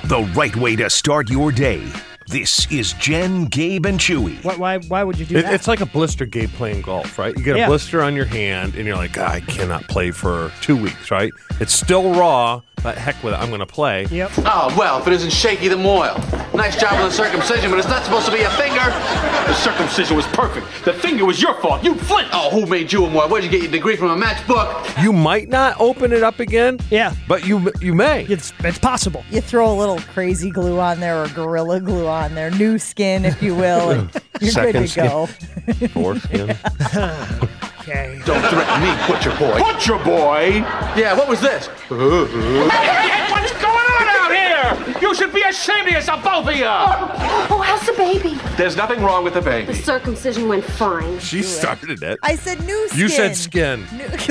the right way to start your day. This is Jen, Gabe, and Chewy. Why would you do that? It's like a blister, Gabe, playing golf, right? You get a blister on your hand, and you're like, I cannot play for 2 weeks, right? It's still raw, but heck with it, I'm going to play. Yep. Oh, well, if it isn't shaky, then oil. Nice job on the circumcision, but it's not supposed to be a finger. The circumcision was perfect. The finger was your fault. You flinched. Oh, who made you a moil? Where'd you get your degree from, a matchbook? You might not open it up again. Yeah. But you may. It's possible. You throw a little crazy glue on there or gorilla glue on there, new skin, if you will, and you're good to go. Foreskin. Okay. Don't threaten me, butcher boy. Butcher boy? Yeah, what was this? Hey, what's going on out here? You should be ashamed of yourself, both of you. Oh, how's the baby? There's nothing wrong with the baby. The circumcision went fine. She started it. I said new skin. You said skin.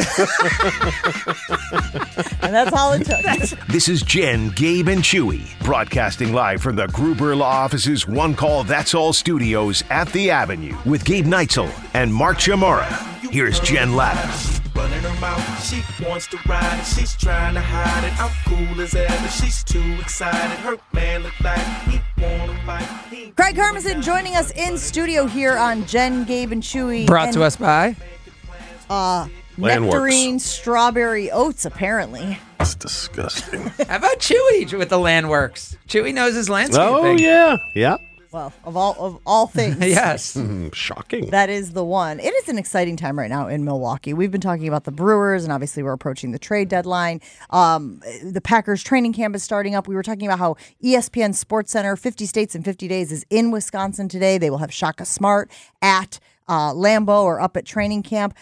And that's all it took. This is Jen, Gabe, and Chewy, broadcasting live from the Gruber Law Office's One Call That's All studios at the Avenue with Gabe Neitzel and Mark Chamorro. Here's Jen Latta. Running her mouth, she wants to ride it, she's trying to hide it. I'm cool as ever, she's too excited. Her man look like he wanna fight. Craig Hermison joining us in studio here on Jen, Gabe, and Chewy. Brought to us by Nectarine Strawberry Oats, apparently. That's disgusting. How about Chewy with the Landworks? Chewy knows his landscaping. Oh, yeah. Yeah. Well, of all things. Yes. – Shocking. That is the one. It is an exciting time right now in Milwaukee. We've been talking about the Brewers, and obviously we're approaching the trade deadline. The Packers training camp is starting up. We were talking about how ESPN SportsCenter, 50 States in 50 Days, is in Wisconsin today. They will have Shaka Smart at Lambeau or up at training camp.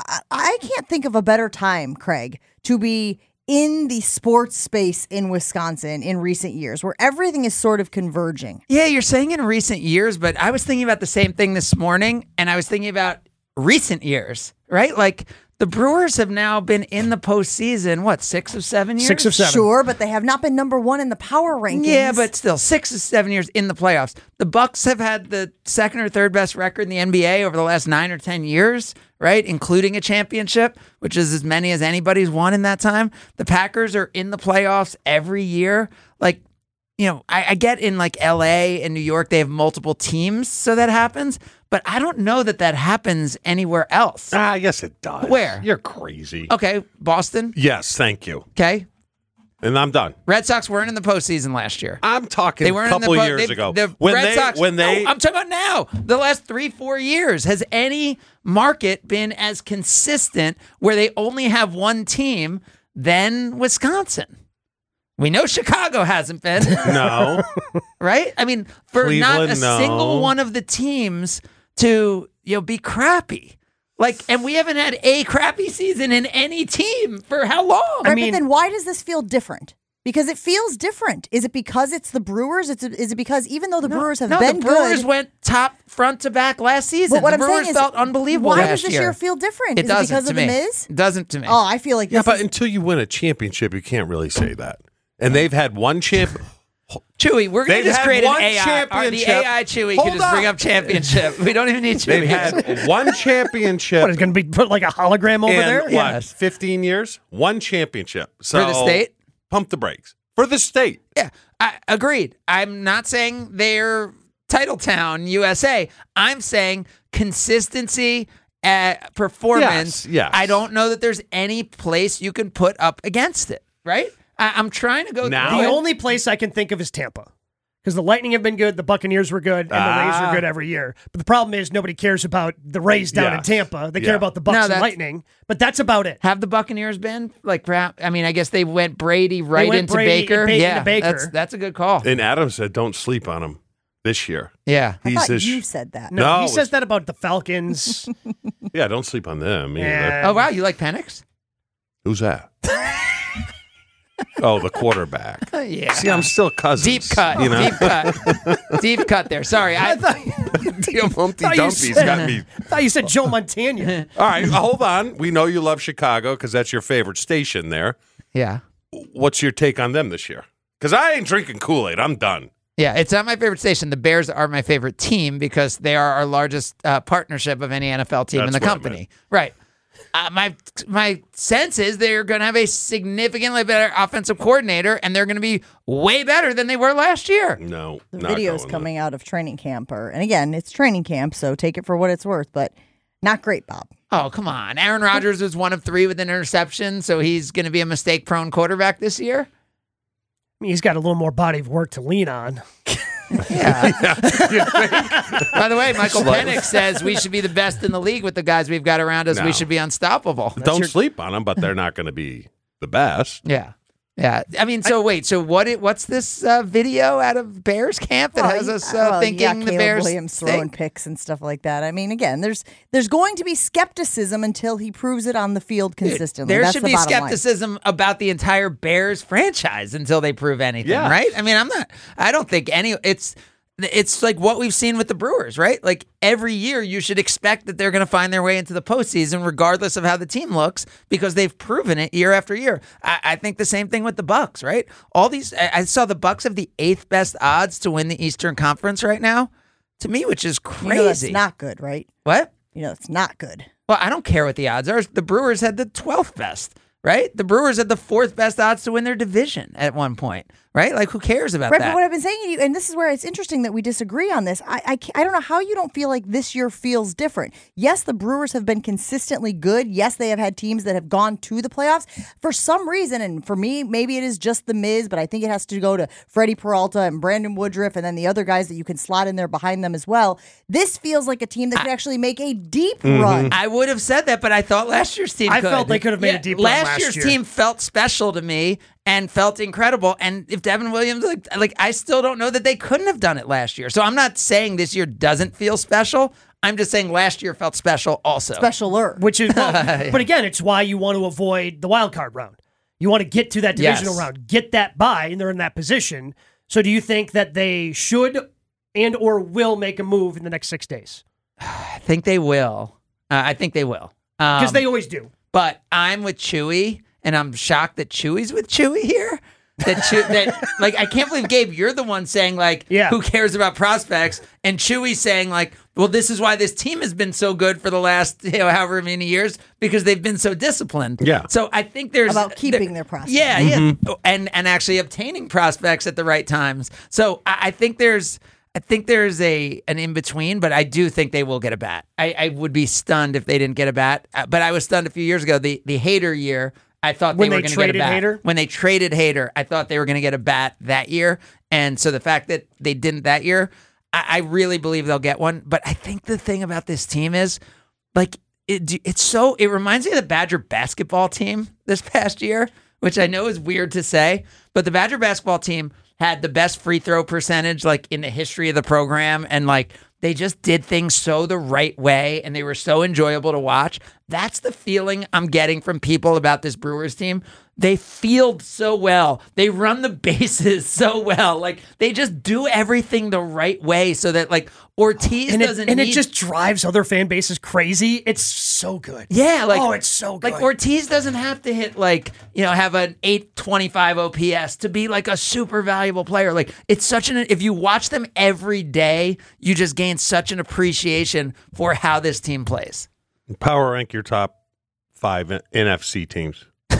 I can't think of a better time, Craig, to be in the sports space in Wisconsin in recent years, where everything is sort of converging. Yeah, you're saying in recent years, but I was thinking about the same thing this morning, and I was thinking about recent years, right? Like the Brewers have now been in the postseason, what, 6 of 7 years? 6 of 7. Sure, but they have not been number one in the power rankings. Yeah, but still, 6 of 7 years in the playoffs. The Bucks have had the second or third best record in the NBA over the last 9 or 10 years, right? Including a championship, which is as many as anybody's won in that time. The Packers are in the playoffs every year. Like, you know, I get in like LA and New York, they have multiple teams, so that happens. But I don't know that happens anywhere else. Yes, it does. Where? You're crazy. Okay, Boston. Yes, thank you. Okay. And I'm done. Red Sox weren't in the postseason last year. I'm talking They a weren't couple in the years ago. The when Red Sox. No, I'm talking about now. The last 3-4 years. Has any market been as consistent where they only have one team than Wisconsin? We know Chicago hasn't been. No. Right? I mean, for Cleveland, not a no. single one of the teams to, be crappy. Like, and we haven't had a crappy season in any team for how long? Right, but then why does this feel different? Because it feels different. Is it because it's the Brewers? Is it because even though the Brewers have been the Brewers good, went top front to back last season. But what the I'm saying Brewers is, felt unbelievable why last does this year feel different? It Is doesn't it because to of me. the Miz? It doesn't to me. Oh, I feel like Yeah, this but is, until you win a championship, you can't really say that. And they've had one champ. Chewy, we're going to They've just had create an one AI. championship. The AI Chewy Hold can just on. bring up championship. We don't even need Chewy. They've had one championship. What, is going to be put like a hologram over in, there? what, Yes. 15 years? One championship. So For the state? Pump the brakes. For the state. Yeah, agreed. I'm not saying they're Titletown, USA. I'm saying consistency at performance. Yes. I don't know that there's any place you can put up against it, right? I'm trying to go. Now? The only place I can think of is Tampa. Because the Lightning have been good, the Buccaneers were good, and the Rays are good every year. But the problem is nobody cares about the Rays down in Tampa. They care about the Bucks and Lightning. But that's about it. Have the Buccaneers been like? I mean, I guess they went Brady right into Baker. Into Baker. That's a good call. And Adam said, don't sleep on him this year. Yeah, I thought you said that. No, he says that about the Falcons. Yeah, don't sleep on them either. Yeah. Oh wow, you like Penix? Who's that? Oh, the quarterback. Yeah. See, I'm still cousins. Deep cut. You know? Deep cut. Deep cut there. Sorry. Humpty Dumpty's got me. I thought you said Joe Montana. All right, hold on. We know you love Chicago because that's your favorite station there. Yeah. What's your take on them this year? Because I ain't drinking Kool-Aid. I'm done. Yeah, it's not my favorite station. The Bears are my favorite team because they are our largest partnership of any NFL team in That's the what I company. meant. Right. my sense is they're going to have a significantly better offensive coordinator, and they're going to be way better than they were last year. No, the videos coming out of training camp and again, it's training camp, so take it for what it's worth, but not great, Bob. Oh, come on. Aaron Rodgers was 1 of 3 with an interception, so he's going to be a mistake-prone quarterback this year? I mean, he's got a little more body of work to lean on. Yeah. By the way, Michael Penix says we should be the best in the league with the guys we've got around us. No. We should be unstoppable. Don't sleep on them, but they're not going to be the best. Yeah. Yeah. I mean, what's this video out of Bears camp that has us thinking the Bears Williams throwing picks and stuff like that? I mean, again, there's going to be skepticism until he proves it on the field consistently. There should be skepticism about the entire Bears franchise until they prove anything, right? I mean, I don't think it's like what we've seen with the Brewers, right? Like every year you should expect that they're going to find their way into the postseason regardless of how the team looks because they've proven it year after year. I think the same thing with the Bucks, right? I saw the Bucks have the 8th best odds to win the Eastern Conference right now, to me, which is crazy. You know that's not good, right? What? You know it's not good. Well, I don't care what the odds are. The Brewers had the 12th best. Right? The Brewers had the 4th best odds to win their division at one point, right? Like, who cares about that? But what I've been saying to you, and this is where it's interesting that we disagree on this, I don't know how you don't feel like this year feels different. Yes, the Brewers have been consistently good. Yes, they have had teams that have gone to the playoffs. For some reason, and for me, maybe it is just the Miz, but I think it has to go to Freddie Peralta and Brandon Woodruff and then the other guys that you can slot in there behind them as well. This feels like a team that could actually make a deep run. I would have said that, but I thought last year's team I felt they could have made a deep run last year. Last year's team felt special to me and felt incredible. And if Devin Williams, like I still don't know that they couldn't have done it last year. So I'm not saying this year doesn't feel special. I'm just saying last year felt special also. Specialer. Which is, but again, it's why you want to avoid the wild card round. You want to get to that divisional round, get that bye, and they're in that position. So do you think that they should and or will make a move in the next 6 days? I think they will. Because they always do. But I'm with Chewy, and I'm shocked that Chewy's with Chewy here. I can't believe, Gabe, you're the one saying, who cares about prospects? And Chewy's saying, well, this is why this team has been so good for the last, however many years, because they've been so disciplined. Yeah. So I think there's... About keeping their prospects. Yeah, yeah. And actually obtaining prospects at the right times. So I think there's an in-between, but I do think they will get a bat. I would be stunned if they didn't get a bat, but I was stunned a few years ago. The Hader year, I thought they were going to get a bat. Hader? When they traded Hader, I thought they were going to get a bat that year, and so the fact that they didn't that year, I really believe they'll get one. But I think the thing about this team is, it reminds me of the Badger basketball team this past year, which I know is weird to say, but the Badger basketball team had the best free throw percentage in the history of the program, and they just did things so the right way, and they were so enjoyable to watch. That's the feeling I'm getting from people about this Brewers team. They field so well. They run the bases so well. They just do everything the right way so that Ortiz it just drives other fan bases crazy. It's so good. Yeah. it's so good. Ortiz doesn't have to hit have an 825 OPS to be a super valuable player. It's if you watch them every day, you just gain such an appreciation for how this team plays. Power rank your top 5 NFC teams.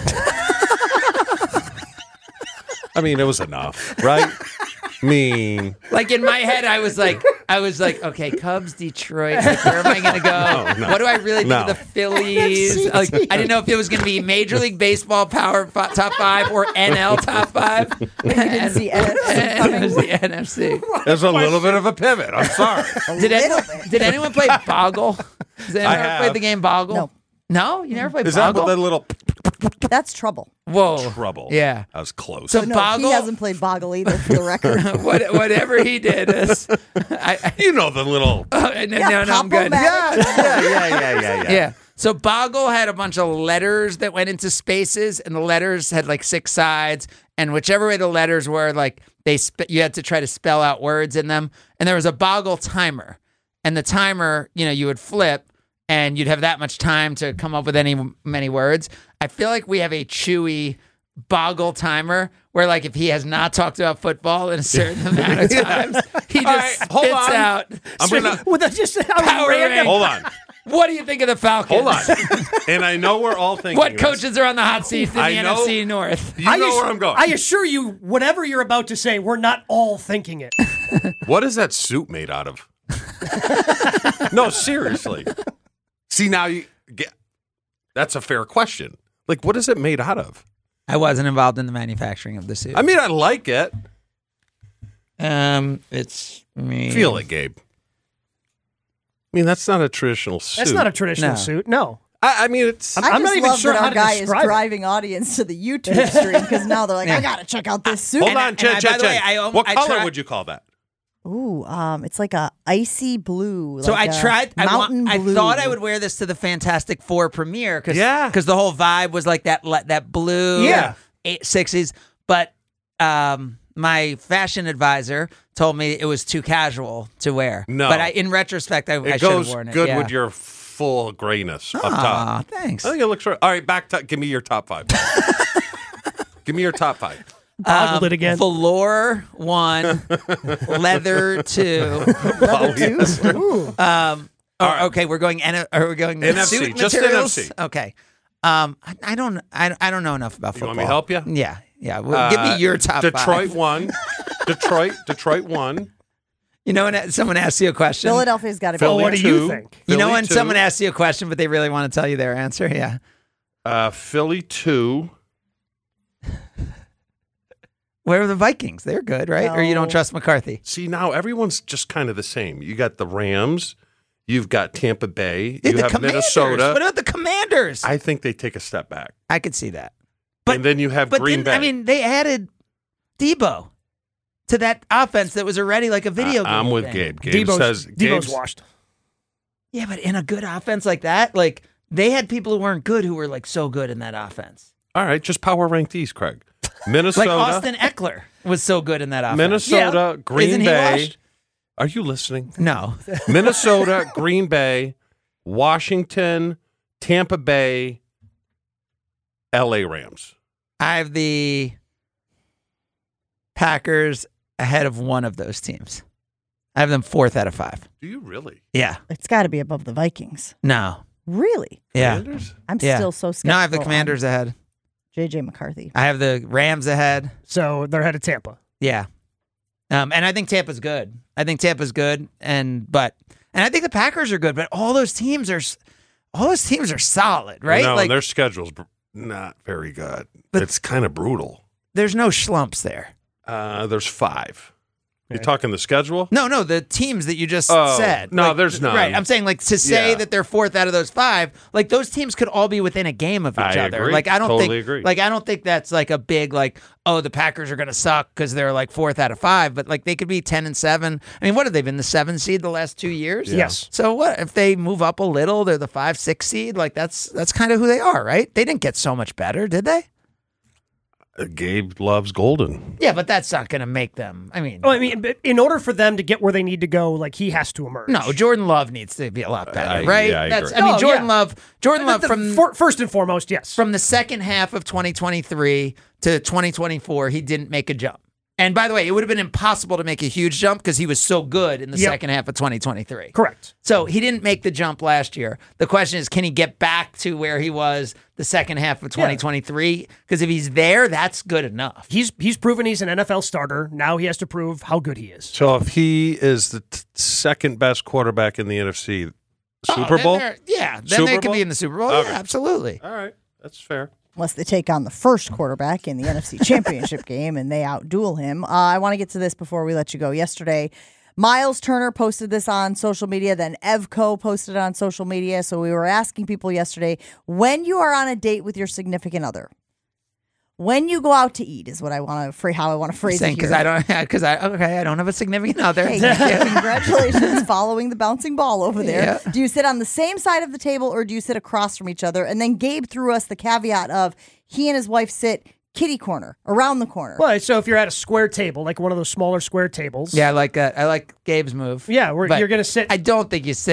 I mean, it was enough, right? In my head, I was like, okay, Cubs, Detroit. Where am I going to go? No. What do I really think of the Phillies? I didn't know if it was going to be Major League Baseball Power top 5 or NL top 5. You didn't see NFC coming. It was the NFC. There's a little bit of a pivot. I'm sorry. Did anyone play Boggle? Has anyone ever played the game Boggle? No, you never played Boggle? Is that the little... That's Trouble. Whoa. Trouble. Yeah. That was close. So Boggle... he hasn't played Boggle either, for the record. Whatever he did is... the little... No, I'm good. Yeah. So Boggle had a bunch of letters that went into spaces, and the letters had 6 sides, and whichever way the letters were, you had to try to spell out words in them, and there was a Boggle timer, and the timer, you would flip, and you'd have that much time to come up with many words. I feel like we have a Chewy Boggle timer where, if he has not talked about football in a certain amount of times, he just spits out. I'm gonna with just power rank. Hold on. What do you think of the Falcons? Hold on. And I know we're all thinking What this. coaches are on the hot seat in the NFC North? You know where I'm going. I assure you, whatever you're about to say, we're not all thinking it. What is that suit made out of? No, seriously. See, now you get. That's a fair question. Like, what is it made out of? I wasn't involved in the manufacturing of the suit. I mean, I like it. It's me. Feel it, Gabe. I mean, that's not a traditional suit. That's not a traditional suit. No. I mean, it's. I'm not even sure how our to guy is describe it. driving audience to the YouTube stream because now they're like, I gotta check out this suit. Hold on, by the way, What I color tried- would you call that? Ooh, it's like a icy blue. So like I tried. mountain I blue. thought I would wear this to the Fantastic Four premiere because Yeah. the whole vibe was like that blue. Yeah. 60s. But my fashion advisor told me it was too casual to wear. No. But in retrospect, I It should have goes worn it. good yeah. with your full grayness up Aw, top. thanks. I think it looks right. All right, give me your top 5. Give me your top 5. Boggled it again. Velour 1, leather 2. Okay, we're going. Are we going NFC, suit just materials? NFC. Okay. I don't know enough about football. Want me to help you? Yeah. Well, give me your top Detroit 5. 1. Detroit 1. You know when someone asks you a question. Philadelphia's got to be. Philly what do 2, you think? You know Philly when 2, someone asks you a question, but they really want to tell you their answer. Yeah. Philly 2. Where are the Vikings? They're good, right? Or you don't No. trust McCarthy? See, now everyone's just kind of the same. You got the Rams. You've got Tampa Bay. Dude, You the have Commanders. Minnesota. What about the Commanders? I think they take a step back. I could see that. And then you have Green Bay. I mean, they added Debo to that offense that was already like a video game. I'm with thing. Gabe. Gabe says Debo's washed. Yeah, but in a good offense like that, like they had people who weren't good who were like so good in that offense. All right, just power rank these, Craig. Minnesota. Like Austin Eckler was so good in that offense. Minnesota, Green Isn't he Bay. washed? Are you listening? No. Minnesota, Green Bay, Washington, Tampa Bay, LA Rams. I have the Packers ahead of one of those teams. I have them 4th out of 5. Do you really? Yeah. It's got to be above the Vikings. No. Really? Yeah. Commanders? I'm Yeah. still so skeptical. No, I have the Commanders ahead. JJ McCarthy. I have the Rams ahead. So they're headed Tampa. Yeah. And I think Tampa's good. And I think the Packers are good, but all those teams are solid, right? No, like their schedule's not very good. But- It's kind of brutal. there's no schlumps there. There's 5. You're talking the schedule? No, the teams that you just Oh, said. no, Like, there's none. Right. I'm saying like to say Yeah. that they're 4th out of those 5, like those teams could all be within a game of each I other. agree. Like I don't Totally think agree. like I don't think that's like a big like, oh, the Packers are going to suck cuz they're like 4th out of 5, but like they could be 10 and 7. I mean, what have they been, the 7 seed the last 2 years? Yeah. Yes. So what if they move up a little, they're the 5-6 seed, like that's kind of who they are, right? They didn't get so much better, did they? Gabe loves Golden. Yeah, but that's not going to make them. I mean, Oh, I mean, but in order for them to get where they need to go, like he has to emerge. no, Jordan Love needs to be a lot better, right? I That's agree. I mean, Oh, Jordan yeah. Love from First and foremost, yes. from the second half of 2023 to 2024, he didn't make a jump. And by the way, it would have been impossible to make a huge jump because he was so good in the Yep. second half of 2023. Correct. So he didn't make the jump last year. The question is, can he get back to where he was the second half of 2023? Because if he's there, that's good enough. He's proven he's an NFL starter. Now he has to prove how good he is. So if he is the second best quarterback in the NFC, Super then Bowl? they're- Yeah, then Super they could Bowl? be in the Super Bowl. Okay. Yeah, absolutely. All right, that's fair. Unless they take on the first quarterback in the NFC Championship game and they outduel him. I want to get to this before we let you go. Yesterday, Miles Turner posted this on social media, then Evco posted it on social media. So we were asking people yesterday, when you are on a date with your significant other, when you go out to eat is what I want to how I want to phrase it Because here. I don't have a significant other. Hey, congratulations following the bouncing ball over there. Yeah. Do you sit on the same side of the table or do you sit across from each other? And then Gabe threw us the caveat of he and his wife sit kitty corner, around the corner. Well, so if you're at a square table, like one of those smaller square tables. Yeah, I like Gabe's move. Yeah, But you're going to sit. I don't think you sit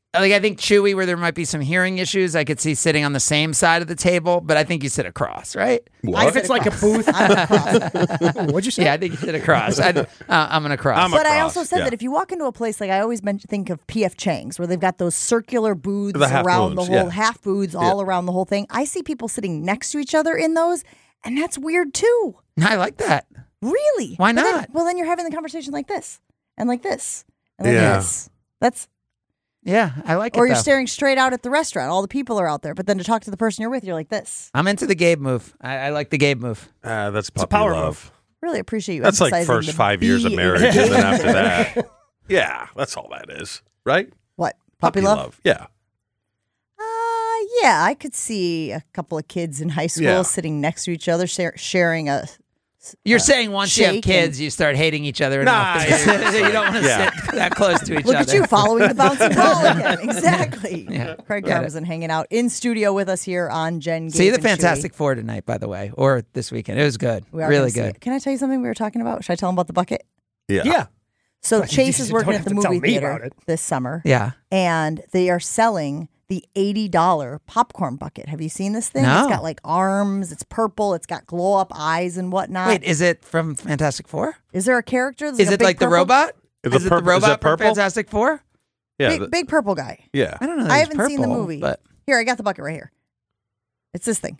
Like, I think Chewy, where there might be some hearing issues, I could see sitting on the same side of the table, but I think you sit across, right? If it's like a booth, what'd you say? Yeah, I think you sit across. I'm going to cross. But I also said that if you walk into a place, like I always think of P.F. Chang's, where they've got those circular booths around the whole, half booths all around the whole thing. I see people sitting next to each other in those, and that's weird too. I like that. Really? Why not? Then you're having the conversation like this, and like this, and like this. That's... Yeah, I like it. Or you're staring straight out at the restaurant. All the people are out there. But then to talk to the person you're with, you're like this. I'm into the Gabe move. I like the Gabe move. That's puppy power love. move. Really appreciate you. That's like first 5 years of marriage. And then after that, yeah, that's all that is. Right? What? Puppy love? Yeah. Yeah, I could see a couple of kids in high school sitting next to each other, sharing a... You're saying once you have kids, you start hating each other enough. You don't want to sit that close to each other. Look at you following the bouncing ball again. Exactly. Yeah, Craig Robinson hanging out in studio with us here on Jen, Gabe, See the and Fantastic Chewy. Four tonight, by the way, or this weekend. It was good. Really good. Can I tell you something we were talking about? Should I tell them about the bucket? Yeah. So Chase is working at the movie theater about it. this summer. Yeah. And they are selling the $80 popcorn bucket. Have you seen this thing? No. It's got like arms. It's purple. It's got glow up eyes and whatnot. Wait, is it from Fantastic Four? Is there a character? Is it like the robot? Is it the robot from Fantastic Four? Yeah. Big purple guy. Yeah. I don't know. I haven't seen the movie. But... Here, I got the bucket right here. It's this thing.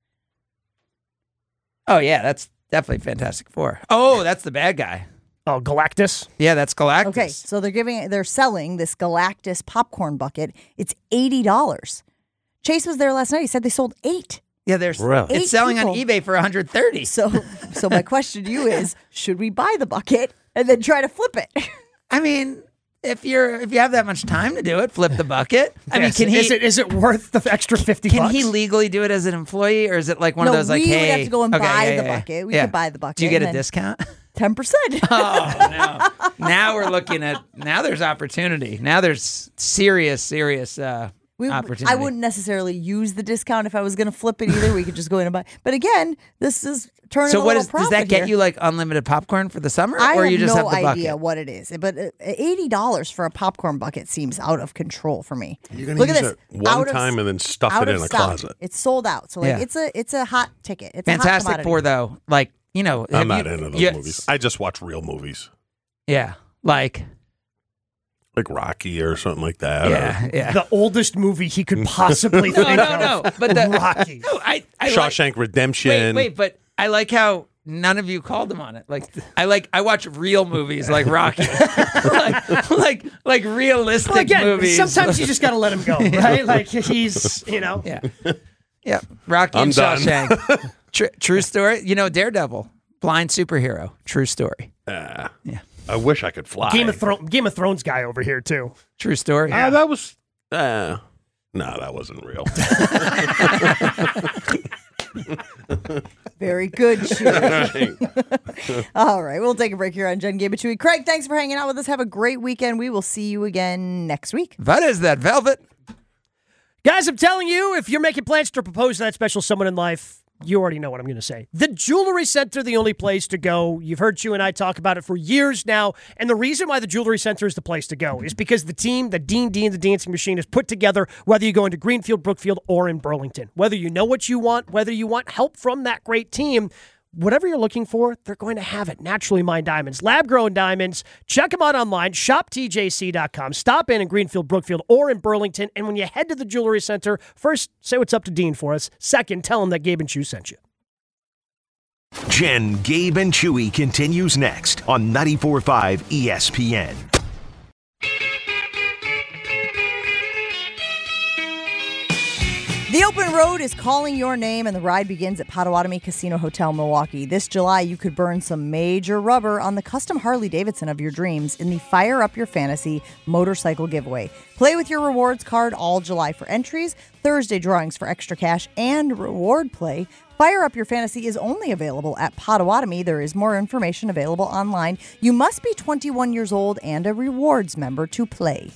Oh, yeah. That's definitely Fantastic Four. Oh, that's the bad guy. Oh, Galactus? Yeah, that's Galactus. Okay, so they're selling this Galactus popcorn bucket. It's $80. Chase was there last night. He said they sold 8. Yeah, there's it's selling on eBay for $130. So my question to you is, should we buy the bucket and then try to flip it? I mean, if you have that much time to do it, flip the bucket. I mean, can he? Is it worth the extra $50? Can he legally do it as an employee, or is it like one of those like, we hey, would have to go and buy the yeah, bucket. We could buy the bucket. Do you get a discount? 10%. Oh no! Now we're looking at there's opportunity. Now there's serious opportunity. I wouldn't necessarily use the discount if I was going to flip it either. We could just go in and buy. But again, this is turning. So a what little does that get here. you? Like unlimited popcorn for the summer, I or have you just no have the idea bucket? what it is. But $80 for a popcorn bucket seems out of control for me. You're going Look to at use this. it one time and then stuff it in a closet. It's sold out. So like it's a hot ticket. It's Fantastic a hot Four though, like. You know, I'm not into those movies. I just watch real movies. Yeah, like Rocky or something like that. Yeah. The oldest movie he could possibly think of. No. But the Rocky. No, I Shawshank Redemption. Wait, but I like how none of you called him on it. Like I watch real movies like Rocky, like realistic movies. Sometimes you just got to let him go, right? Like he's, Yeah, Rocky I'm and done. Shawshank. True story. You know, Daredevil, blind superhero. True story. Yeah. I wish I could fly. Game of Thrones guy over here too. True story. That was. No, that wasn't real. Very good, Chewy. All right, we'll take a break here on Jen, Gabe, and Chewy. Craig, thanks for hanging out with us. Have a great weekend. We will see you again next week. What is that, Velvet? Guys, I'm telling you, if you're making plans to propose to that special someone in life, you already know what I'm going to say. The Jewelry Center, the only place to go. You've heard Chew and I talk about it for years now. And the reason why the Jewelry Center is the place to go is because the team, the Dean the Dancing Machine, is put together whether you go into Greenfield, Brookfield, or in Burlington. Whether you know what you want, whether you want help from that great team, whatever you're looking for, they're going to have it. Naturally Mined Diamonds, lab-grown diamonds. Check them out online. ShopTJC.com. Stop in Greenfield, Brookfield, or in Burlington. And when you head to the Jewelry Center, first, say what's up to Dean for us. Second, tell him that Gabe and Chew sent you. Jen, Gabe, and Chewy continues next on 94.5 ESPN. The open road is calling your name, and the ride begins at Potawatomi Casino Hotel, Milwaukee. This July, you could burn some major rubber on the custom Harley-Davidson of your dreams in the Fire Up Your Fantasy motorcycle giveaway. Play with your rewards card all July for entries, Thursday drawings for extra cash, and reward play. Fire Up Your Fantasy is only available at Potawatomi. There is more information available online. You must be 21 years old and a rewards member to play.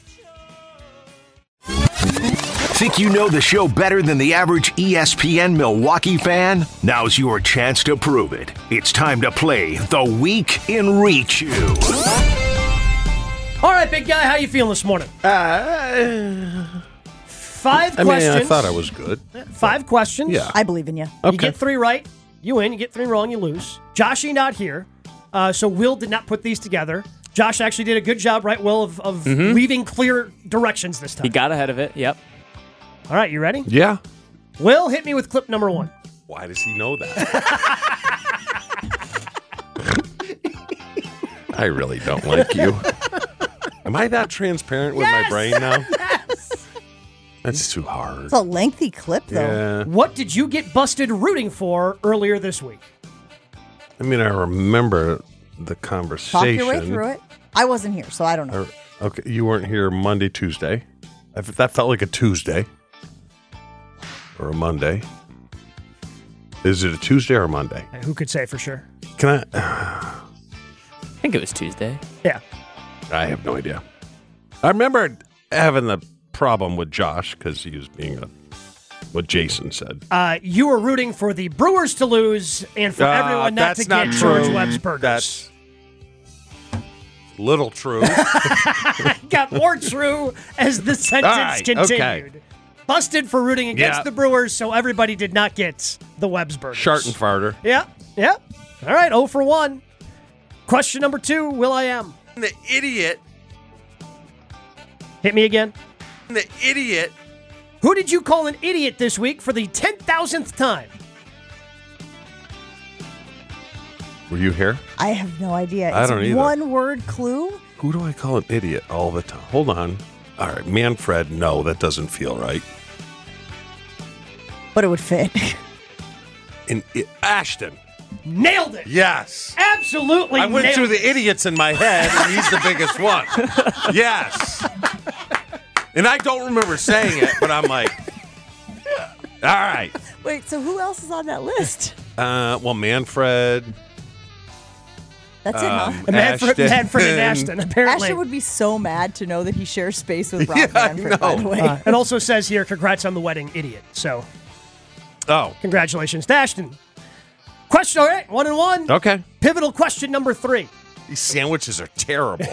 Think you know the show better than the average ESPN Milwaukee fan? Now's your chance to prove it. It's time to play The Week in Reach You. All right, big guy, how you feeling this morning? 5 questions. I thought I was good. 5 questions. Yeah. I believe in you. You get 3 right, you win. You get 3 wrong, you lose. Joshy not here, so Will did not put these together. Josh actually did a good job, right, Will, of leaving clear directions this time. He got ahead of it, yep. All right, you ready? Yeah. Will, hit me with clip number 1. Why does he know that? I really don't like you. Am I that transparent with my brain now? Yes. That's too hard. It's a lengthy clip, though. Yeah. What did you get busted rooting for earlier this week? I mean, I remember the conversation. Talk your way through it. I wasn't here, so I don't know. Okay, you weren't here Monday, Tuesday. That felt like a Tuesday. Or a Monday. Is it a Tuesday or a Monday? Who could say for sure? Can I think it was Tuesday. Yeah. I have no idea. I remember having the problem with Josh because he was being what Jason said. You were rooting for the Brewers to lose and for everyone not to get George Webb's burgers. That's little true. Got more true as the sentence continued. Okay. Busted for rooting against the Brewers, so everybody did not get the Webb's burgers. Shart and farter. Yeah. All right, 0 for 1. Question number 2, Will.i.am. The idiot. Hit me again. The idiot. Who did you call an idiot this week for the 10,000th time? Were you here? I have no idea. I don't either. One-word clue? Who do I call an idiot all the time? Hold on. All right, Manfred, no, that doesn't feel right. But it would fit. Ashton. Nailed it. Yes. Absolutely I went nailed through it. the idiots in my head, and he's the biggest one. Yes. And I don't remember saying it, but I'm like, all right. Wait, so who else is on that list? Well, Manfred. That's it, huh? Manfred and Ashton, apparently. Ashton would be so mad to know that he shares space with Rob Manfred, by the way. It also says here, congrats on the wedding, idiot. So, congratulations to Ashton. Question, all right, 1 and 1. Okay. Pivotal question number 3. These sandwiches are terrible.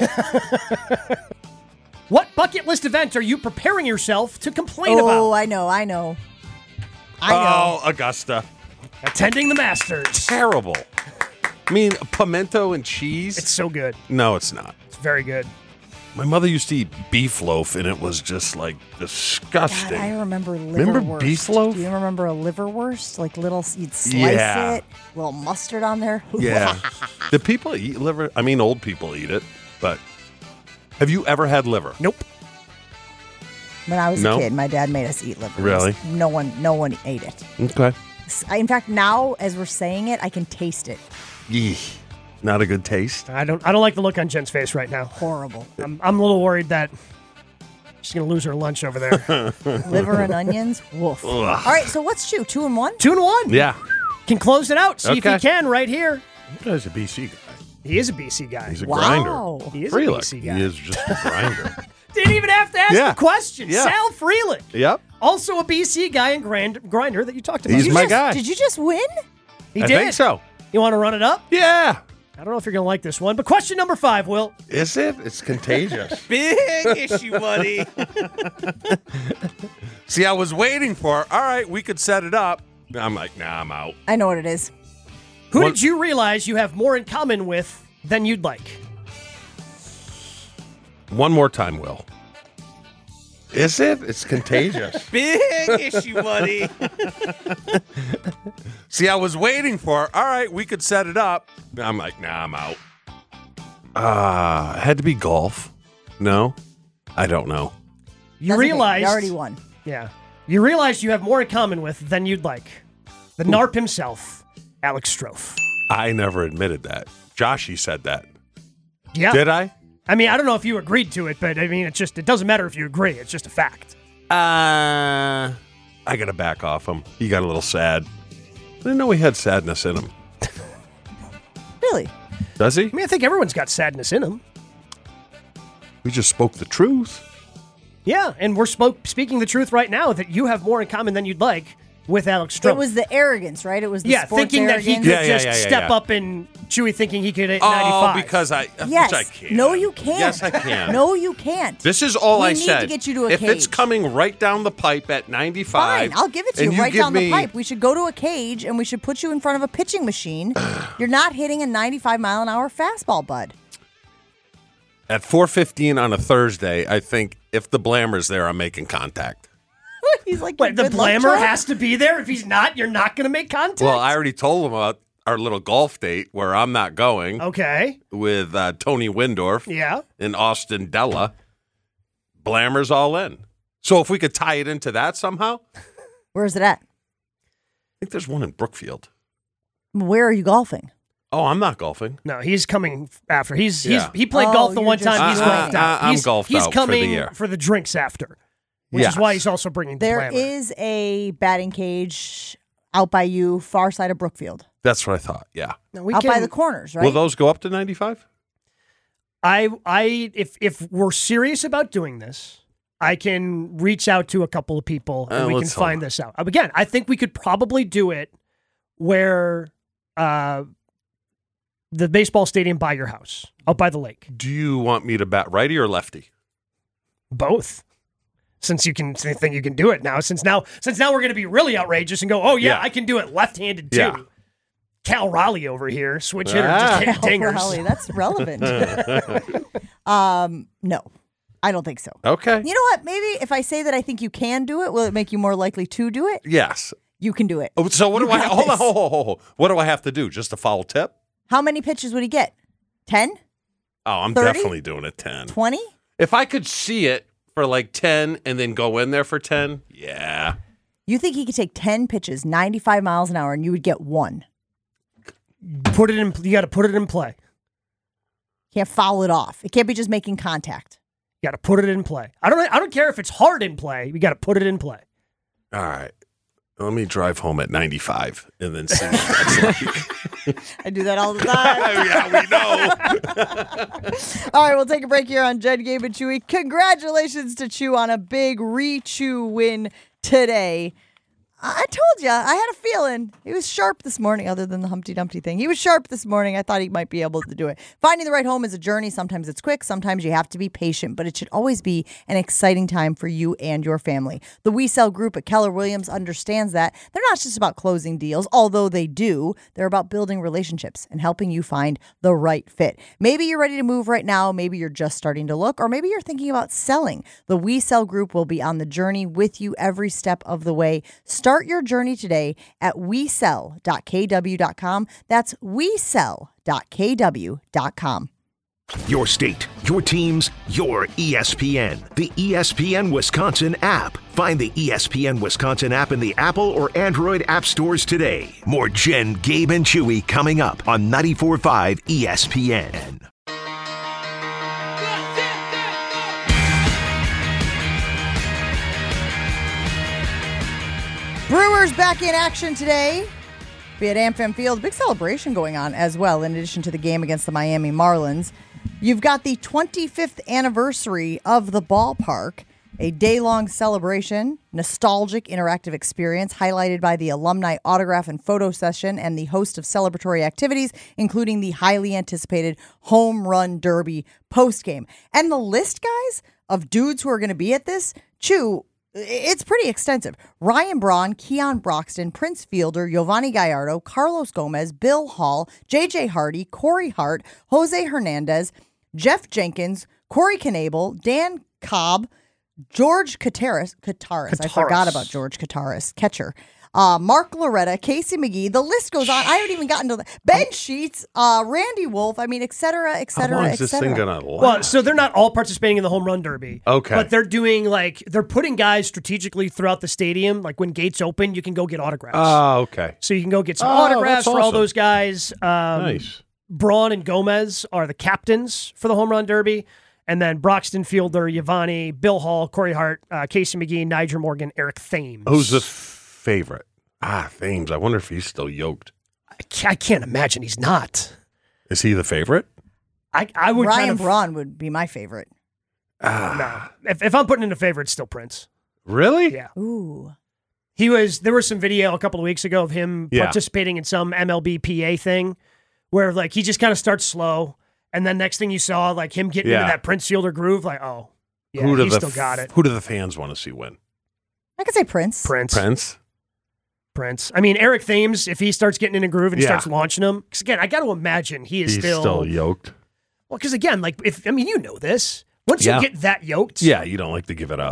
What bucket list event are you preparing yourself to complain about? Oh, I know. Oh, Augusta. Attending the Masters. Terrible. I mean, pimento and cheese. It's so good. No, it's not. It's very good. My mother used to eat beef loaf, and it was just like disgusting. God, I remember liverwurst. Remember beef loaf? Do you remember a liverwurst? Like you'd slice it, a little mustard on there. Yeah. Do people eat liver? I mean, old people eat it, but have you ever had liver? Nope. When I was a kid, my dad made us eat liver. Really? No one ate it. Okay. In fact, now as we're saying it, I can taste it. Yee. Not a good taste. I don't like the look on Jen's face right now. Horrible. I'm a little worried that she's going to lose her lunch over there. Liver and onions? Woof. Ugh. All right, so what's 2? 2 and 1? 2 and 1. Yeah. Can close it out. See if he can right here. That guy's a BC guy. He is a BC guy. He's a grinder. He is Freelick. a BC guy. He is just a grinder. Didn't even have to ask the question. Yeah. Sal Freelick. Yep. Also a BC guy and grinder that you talked about. He's my guy. Did you just win? He I did. think so. You want to run it up? Yeah. I don't know if you're going to like this one, but question number 5, Will. Is it? It's contagious. Big issue, buddy. See, I was waiting for, all right, we could set it up. I'm like, nah, I'm out. I know what it is. Who did you realize you have more in common with than you'd like? One more time, Will. Is it? It's contagious. Big issue, buddy. See, I was waiting for, all right, we could set it up. I'm like, nah, I'm out. It had to be golf. No? I don't know. You That's okay. realized... You already won. Yeah. You realized you have more in common with than you'd like. The NARP himself, Alex Strofe. I never admitted that. Joshy said that. Yeah. Did I? I mean, I don't know if you agreed to it, but I mean, it doesn't matter if you agree. It's just a fact. I got to back off him. He got a little sad. I didn't know he had sadness in him. Really? Does he? I mean, I think everyone's got sadness in them. We just spoke the truth. Yeah, and we're speaking the truth right now that you have more in common than you'd like. with Alex Stroh. It was the arrogance, right? It was the sports thinking arrogance. that he could just step up and Chewy thinking he could hit 95. Oh, because Yes. which I can. No, you can't. Yes, I can. No, you can't. This is all We I need said. to get you to a if it's cage. coming right down the pipe at 95, Fine, I'll give it to and you right give down the me- pipe. We should go to a cage and we should put you in front of a pitching machine. You're not hitting a 95-mile-an-hour fastball, bud. At 4:15 on a Thursday, I think if the Blammer's there, I'm making contact. He's like, Wait, the good luck Blammer charm? has to be there? If he's not, you're not going to make contact? Well, I already told him about our little golf date where I'm not going Okay. with Tony Windorf Yeah. and Austin Della. Blammer's all in. So if we could tie it into that somehow, I Where's it at? think there's one in Brookfield. Where are you golfing? Oh, I'm not golfing. No, he's coming after. He played Oh, golf the you're one just time. He's golfed out. I'm He's- golfed he's out for the coming year. for the drinks after, which Yes. is why he's also bringing the There Blammer. is a batting cage out by you, far side of Brookfield. That's what I thought. Yeah. No, we Out by can- the corners, right? Will those go up to 95? If we're serious about doing this, I can reach out to a couple of people and we can let's find hold on. this out. Again, I think we could probably do it where the baseball stadium by your house, out by the lake. Do you want me to bat righty or lefty? Both. Since you think you can do it now. Since now we're going to be really outrageous and go, oh yeah, Yeah. I can do it left-handed too. Yeah. Cal Raleigh over here, switch hitter, Ah. just hit Cal dingers. Raleigh, that's relevant. No, I don't think so. Okay. You know what? Maybe if I say that I think you can do it, will it make you more likely to do it? Yes. You can do it. Oh, so what You do I got hold on, this. hold. What do I have to do? Just a foul tip? How many pitches would he get? 10? Oh, I'm 30? definitely doing a 10. 20? If I could see it for like 10 and then go in there for 10, yeah. You think he could take 10 pitches, 95 miles an hour, and you would get one? Put it in. You got to put it in play. Can't foul it off. It can't be just making contact. You got to put it in play. I don't care if it's hard in play. You got to put it in play. All right. Let me drive home at 95 and then see what that's like. I do that all the time. Yeah, we know. All right, we'll take a break here on Jen, Gabe, and Chewy. Congratulations to Chew on a big Re-Chew win today. I told you, I had a feeling. He was sharp this morning, other than the Humpty Dumpty thing. He was sharp this morning. I thought he might be able to do it. Finding the right home is a journey. Sometimes it's quick. Sometimes you have to be patient, but it should always be an exciting time for you and your family. The We Sell Group at Keller Williams understands that. They're not just about closing deals, although they do. They're about building relationships and helping you find the right fit. Maybe you're ready to move right now. Maybe you're just starting to look, or maybe you're thinking about selling. The We Sell Group will be on the journey with you every step of the way. Start your journey today at wesell.kw.com. That's wesell.kw.com. Your state, your teams, your ESPN. The ESPN Wisconsin app. Find the ESPN Wisconsin app in the Apple or Android app stores today. More Jen, Gabe, and Chewy coming up on 94.5 ESPN. Brewers back in action today. We had AmFam Field, big celebration going on as well, in addition to the game against the Miami Marlins. You've got the 25th anniversary of the ballpark, a day-long celebration, nostalgic interactive experience highlighted by the alumni autograph and photo session and the host of celebratory activities, including the highly anticipated Home Run Derby postgame. And the list, guys, of dudes who are going to be at this, Chew, it's pretty extensive. Ryan Braun, Keon Broxton, Prince Fielder, Giovanni Gallardo, Carlos Gomez, Bill Hall, J.J. Hardy, Corey Hart, Jose Hernandez, Jeff Jenkins, Corey Knable, Dan Cobb, George Kataris. I forgot about George Kataris, catcher. Mark Loretta, Casey McGee. The list goes on. I haven't even gotten to the Ben Sheets, Randy Wolf. I mean, et cetera, et How cetera, long et is this cetera. thing going to last? Well, so they're not all participating in the home run derby. Okay. But they're doing they're putting guys strategically throughout the stadium. Like when gates open, you can go get autographs. Oh, okay. So you can go get some Oh, autographs that's for all awesome. those guys. Nice. Braun and Gomez are the captains for the home run derby. And then Broxton, Fielder, Giovanni, Bill Hall, Corey Hart, Casey McGee, Nigel Morgan, Eric Thames. Who's the favorite? Thames. I wonder if he's still yoked. I can't imagine he's not. Is he the favorite? I would Ryan kind of... Braun would be my favorite. No. If I'm putting in a favorite, it's still Prince. Really? Yeah. Ooh. There was some video a couple of weeks ago of him participating in some MLB PA thing where like he just kind of starts slow, and then next thing you saw, like him getting into that Prince Fielder groove, like, oh, yeah, he still got it. Who do the fans want to see win? I could say Prince. I mean, Eric Thames, if he starts getting in a groove and starts launching them, because again, I got to imagine he's still yoked. Well, because again, like you know this. Once you get that yoked, you don't like to give it up.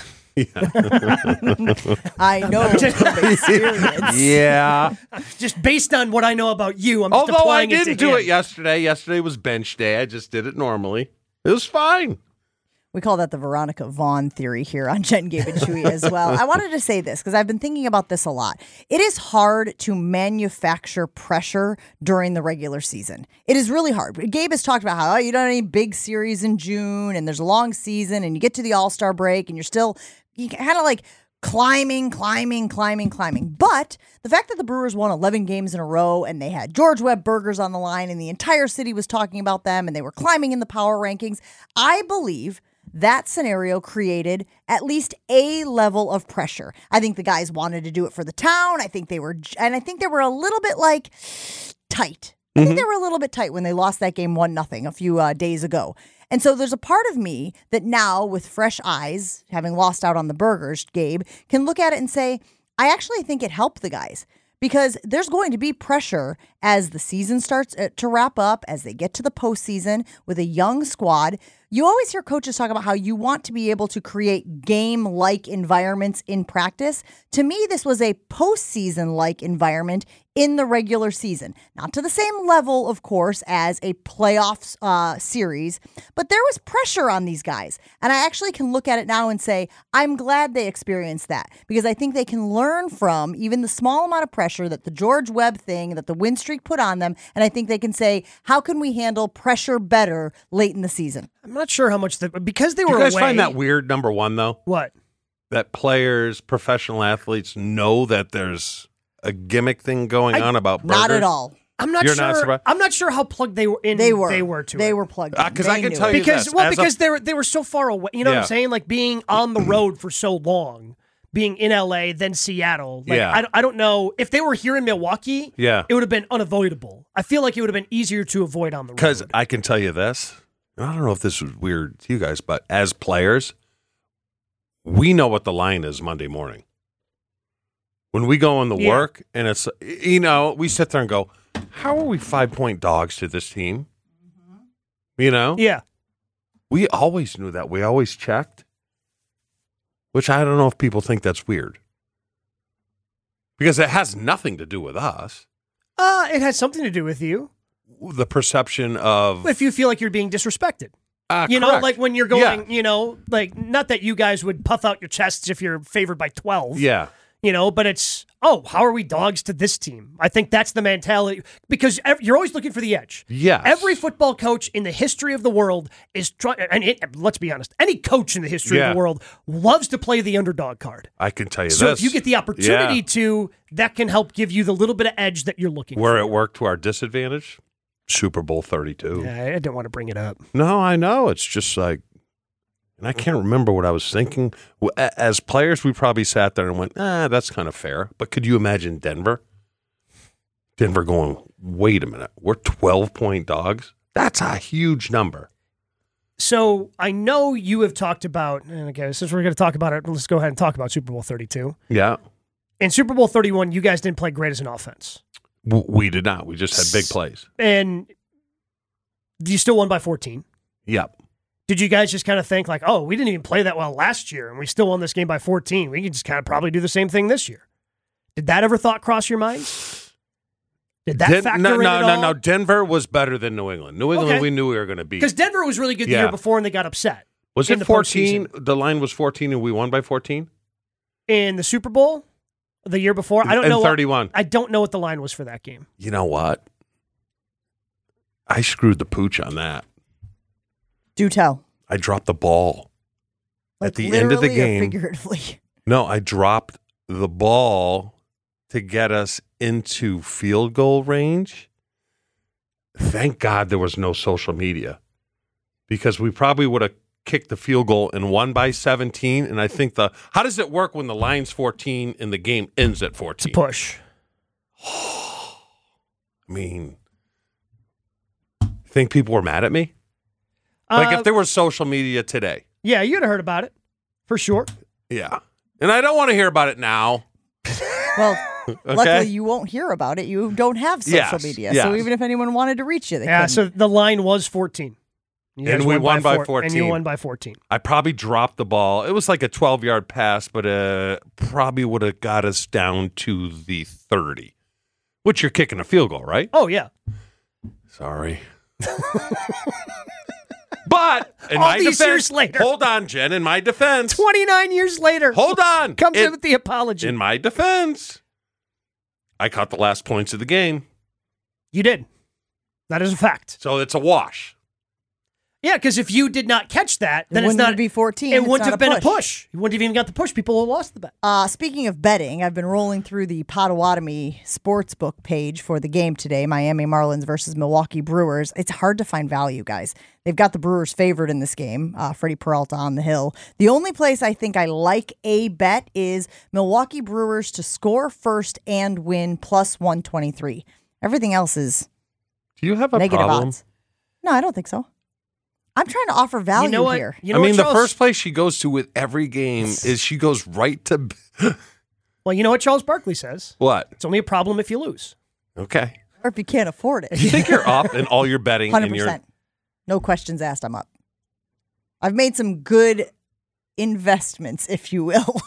I know from experience. Yeah. Just based on what I know about you, I'm just Although I applying it to didn't do him. it yesterday. Yesterday was bench day. I just did it normally. It was fine. We call that the Veronica Vaughn theory here on Jen, Gabe, and Chewy as well. I wanted to say this because I've been thinking about this a lot. It is hard to manufacture pressure during the regular season. It is really hard. Gabe has talked about how you don't have any big series in June and there's a long season and you get to the All-Star break and you kind of like climbing. But the fact that the Brewers won 11 games in a row and they had George Webb burgers on the line and the entire city was talking about them and they were climbing in the power rankings, I believe that scenario created at least a level of pressure. I think the guys wanted to do it for the town. I think they were a little bit like tight. I think they were a little bit tight when they lost that game 1-0 a few days ago. And so there's a part of me that now, with fresh eyes, having lost out on the burgers, Gabe, can look at it and say, I actually think it helped the guys. Because there's going to be pressure as the season starts to wrap up, as they get to the postseason with a young squad. You always hear coaches talk about how you want to be able to create game-like environments in practice. To me, this was a postseason-like environment in the regular season. Not to the same level, of course, as a playoff series, but there was pressure on these guys. And I actually can look at it now and say, I'm glad they experienced that because I think they can learn from even the small amount of pressure that the George Webb thing, that the win streak put on them. And I think they can say, how can we handle pressure better late in the season? I'm not sure how much because they were away. You guys find that weird, number one, though? What? That players, professional athletes know that there's a gimmick thing going on about burgers? Not at all. I'm not sure. I'm not sure how plugged they were in. They were plugged in. Because I can tell you because this. they were so far away. You know what I'm saying? Like being on the road for so long, being in LA, then Seattle. Like, I don't know if they were here in Milwaukee. Yeah, it would have been unavoidable. I feel like it would have been easier to avoid on the road. Because I can tell you this. I don't know if this was weird to you guys, but as players, we know what the line is Monday morning. When we go into work and it's, we sit there and go, how are we 5-point dogs to this team? You know? Yeah. We always knew that. We always checked, which I don't know if people think that's weird. Because it has nothing to do with us. It has something to do with you. The perception of... If you feel like you're being disrespected. Correct. Like when you're going, like not that you guys would puff out your chests if you're favored by 12. Yeah. But it's, how are we dogs to this team? I think that's the mentality because you're always looking for the edge. Yeah. Every football coach in the history of the world is trying, let's be honest, any coach in the history of the world loves to play the underdog card. I can tell you so this. if you get the opportunity to, that can help give you the little bit of edge that you're looking for. Where it worked to our disadvantage, Super Bowl 32. Yeah, I didn't want to bring it up. No, I know. It's just like, and I can't remember what I was thinking. As players, we probably sat there and went, that's kind of fair. But could you imagine Denver? Denver going, wait a minute, we're 12-point dogs? That's a huge number. So I know you have talked about, and okay, since we're going to talk about it, let's go ahead and talk about Super Bowl 32. Yeah. In Super Bowl 31, you guys didn't play great as an offense. We did not. We just had big plays. And you still won by 14. Yep. Did you guys just kind of think like, we didn't even play that well last year and we still won this game by 14. We can just kind of probably do the same thing this year. Did that ever thought cross your mind? Did that factor in at all? No. Denver was better than New England. New England, we knew we were going to beat. Because Denver was really good the year before and they got upset. Was it 14? The line was 14 and we won by 14? In the Super Bowl? The year before? I don't know. 31. I don't know what the line was for that game. You know what? I screwed the pooch on that. Do tell. I dropped the ball like at the end of the game. Or figuratively? No, I dropped the ball to get us into field goal range. Thank God there was no social media because we probably would have kicked the field goal and won by 17. And I think how does it work when the line's 14 and the game ends at 14? It's a push. I mean, think people were mad at me? Like if there was social media today. Yeah, you'd have heard about it, for sure. Yeah. And I don't want to hear about it now. Well, Okay. luckily you won't hear about it. You don't have social media. So yes. even if anyone wanted to reach you, they Yeah, couldn't. so the line was 14. You And guys we won by 14. 14. And you won by 14. I probably dropped the ball. It was like a 12-yard pass, but probably would have got us down to the 30, which you're kicking a field goal, right? Oh, yeah. Sorry. But in All my these defense, years later. Hold on, Jen. In my defense, 29 years later. hold on. Comes in with the apology. In my defense, I caught the last points of the game, You did. That is a fact. so it's a wash. Yeah, because if you did not catch that, then it it's wouldn't not be 14. It It's wouldn't not have been a push. You wouldn't have even got the push. People would have lost the bet. Speaking of betting, I've been rolling through the Potawatomi Sportsbook page for the game today, Miami Marlins versus Milwaukee Brewers. It's hard to find value, guys. They've got the Brewers favored in this game, Freddie Peralta on the hill. The only place I think I like a bet is Milwaukee Brewers to score first and win plus 123. Everything else is Do you have a negative problem? odds. No, I don't think so. I'm trying to offer value You know what? here. You know I mean, what, the Charles? first place she goes to with every game is she goes right to Well, you know what Charles Barkley says? what? It's only a problem if you lose. Okay. Or if you can't afford it. You think you're up in all your betting? 100%. In your No questions asked, I'm up. I've made some good investments, if you will.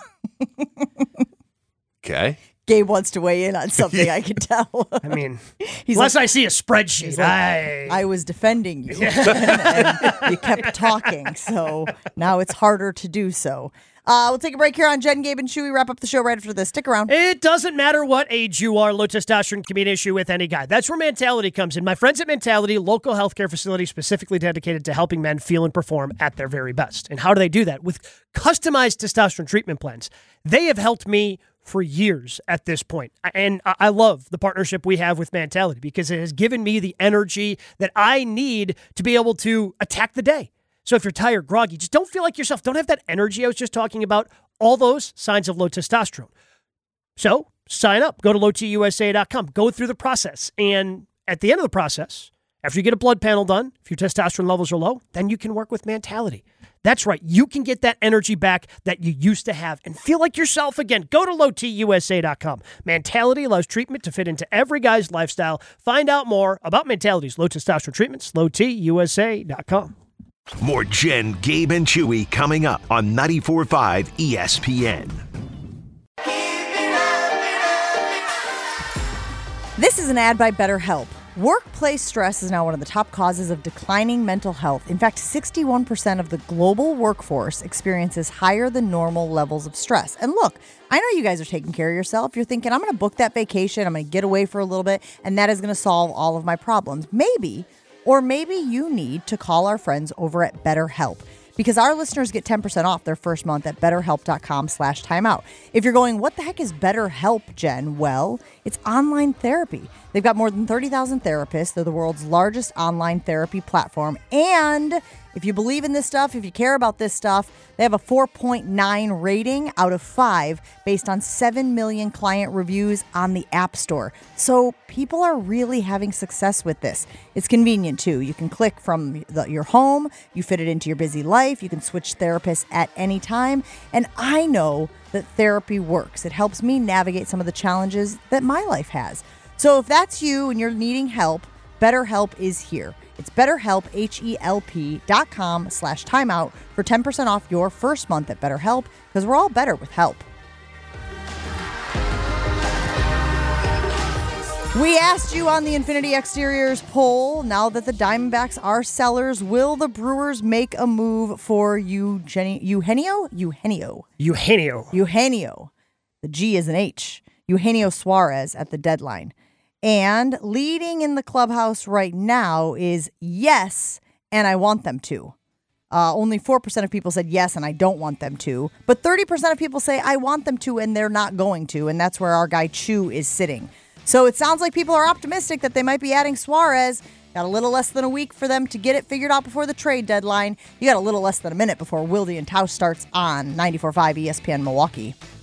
okay. Gabe wants to weigh in on something, I can tell. I mean, He's unless like- I see a spreadsheet. He's like, I was defending you, and you kept talking, so now it's harder to do so. We'll take a break here on Jen, Gabe, and Chewy. Wrap up the show right after this. Stick around. It doesn't matter what age you are, low testosterone can be an issue with any guy. That's where Mentality comes in. My friends at Mentality, local healthcare facility specifically dedicated to helping men feel and perform at their very best. And how do they do that? With customized testosterone treatment plans. They have helped me for years at this point. And I love the partnership we have with Mentality because it has given me the energy that I need to be able to attack the day. So if you're tired, groggy, just don't feel like yourself. Don't have that energy I was just talking about. All those signs of low testosterone. So sign up. Go to lowtusa.com. Go through the process. And at the end of the process, after you get a blood panel done, if your testosterone levels are low, then you can work with Mentality. That's right. You can get that energy back that you used to have and feel like yourself again. Go to lowtusa.com. Mentality allows treatment to fit into every guy's lifestyle. Find out more about Mentality's low testosterone treatments. lowtusa.com. More Jen, Gabe, and Chewy coming up on 94.5 ESPN. This is an ad by BetterHelp. Workplace stress is now one of the top causes of declining mental health. In fact, 61% of the global workforce experiences higher than normal levels of stress. And look, I know you guys are taking care of yourself. You're thinking, I'm going to book that vacation, I'm going to get away for a little bit, and that is going to solve all of my problems. Maybe, or maybe you need to call our friends over at BetterHelp. Because our listeners get 10% off their first month at betterhelp.com/timeout. If you're going, what the heck is BetterHelp, Jen? Well, it's online therapy. They've got more than 30,000 therapists. They're the world's largest online therapy platform. And if you believe in this stuff, if you care about this stuff, they have a 4.9 rating out of 5 based on 7 million client reviews on the App Store. So people are really having success with this. It's convenient too. You can click from your home, you fit it into your busy life, you can switch therapists at any time. And I know that therapy works. It helps me navigate some of the challenges that my life has. So if that's you and you're needing help, BetterHelp is here. It's BetterHelp, HELP.com/timeout for 10% off your first month at BetterHelp, because we're all better with help. We asked you on the Infinity Exteriors poll, now that the Diamondbacks are sellers, will the Brewers make a move for Eugenio? The G is an H. Eugenio Suarez at the deadline. And leading in the clubhouse right now is yes, and I want them to. Only 4% of people said yes, and I don't want them to. But 30% of people say I want them to, and they're not going to. And that's where our guy Chew is sitting. So it sounds like people are optimistic that they might be adding Suarez. Got a little less than a week for them to get it figured out before the trade deadline. You got a little less than a minute before Wilde and Tausch starts on 94.5 ESPN Milwaukee.